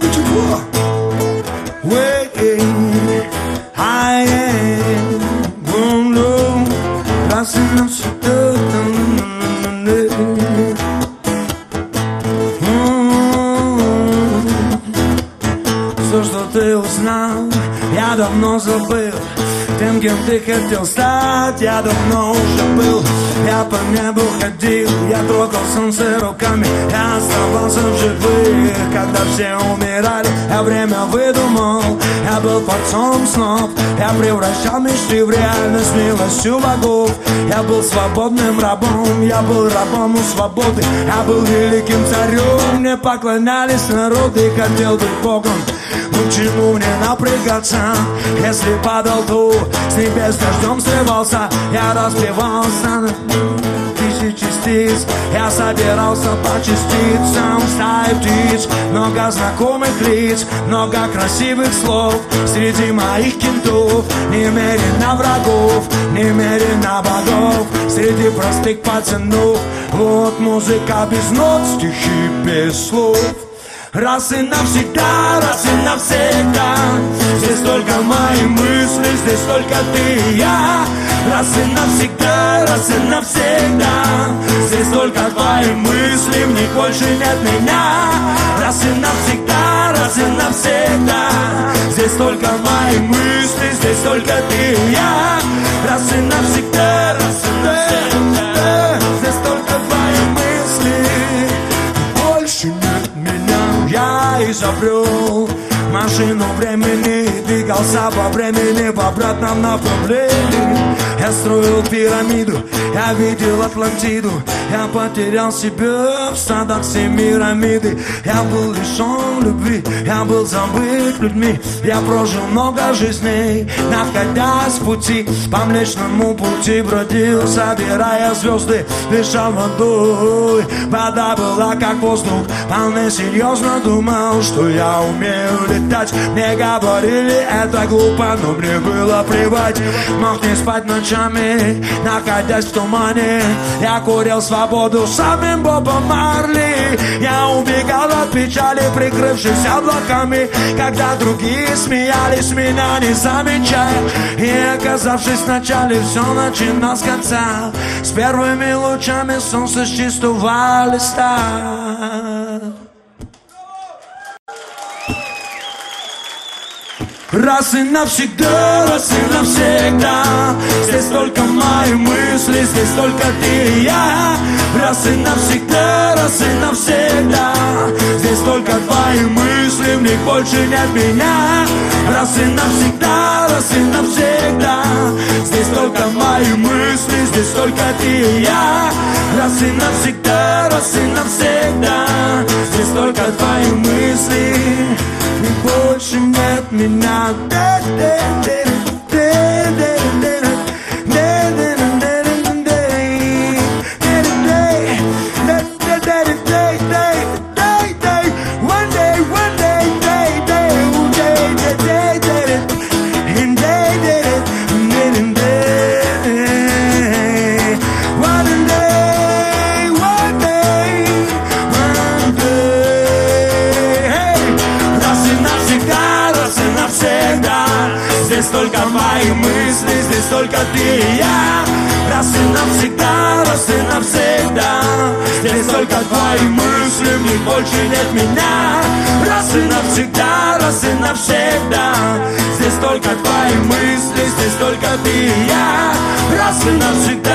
тепло. I am blue, раз и навсегда. Все, что ты узнал, я давно забыл. Тем, кем ты хотел стать, я давно уже был. Я по небу ходил, я трогал солнце руками. Я оставался в живых, когда все умирали. Я время выдумал, я был творцом снов. Я превращал мечты в реальность милостью богов. Я был свободным рабом, я был рабом у свободы. Я был великим царем, мне поклонялись народы. Хотел быть богом, ну чему мне напрягаться? Если падал, то с небес дождем срывался. Я разбивался на тысячи частиц. Я собирался по частицам стаи птиц. Много знакомых лиц, много красивых слов. Среди моих кентов немерено врагов, немерено богов. Среди простых пацанов вот музыка без нот, стихи без слов. Раз и навсегда, раз и навсегда. Здесь только мои мысли, здесь только ты и я. Раз и навсегда, раз и навсегда. Здесь только твои мысли, в них больше нет меня. Раз и навсегда, раз и навсегда. Здесь только мои мысли, здесь только ты и я. Раз и навсегда, раз и навсегда. Здесь только твои мысли, больше нет меня. Я изобрел машину времени, двигался по времени в обратном направлении. Я строил пирамиду, я видел Атлантиду. Я потерял себя в стадах Семирамиды. Я был лишен любви, я был забыт людьми. Я прожил много жизней, находясь в пути. По Млечному пути бродил, собирая звезды, дышал водой. Вода была как воздух, вполне серьезно думал, что я умею летать. Мне говорили, это глупо, но мне было плевать. Мог не спать ночами, находясь в тумане. Я курил свободу самим Бобом Марли. Я убегал от печали, прикрывшись облаками, когда другие смеялись, меня не замечая. И оказавшись в начале, все начинал с конца, с первыми лучами солнца с чистого листа. Раз и навсегда, раз и навсегда. Здесь только мои мысли, здесь только ты и я. Раз и навсегда, раз и навсегда. Здесь только твои мысли, в них больше нет меня. Раз и навсегда, раз и навсегда. Здесь только мои мысли, здесь только ты и я. Раз и навсегда, раз и навсегда. Здесь только твои мысли, и больше нет меня. Здесь только мои мысли, здесь только ты и я. Раз и навсегда, раз и навсегда. Здесь только твои мысли, в них больше нет меня. Раз и навсегда, раз и навсегда. Здесь только твои мысли, здесь только ты и я. Раз и навсегда.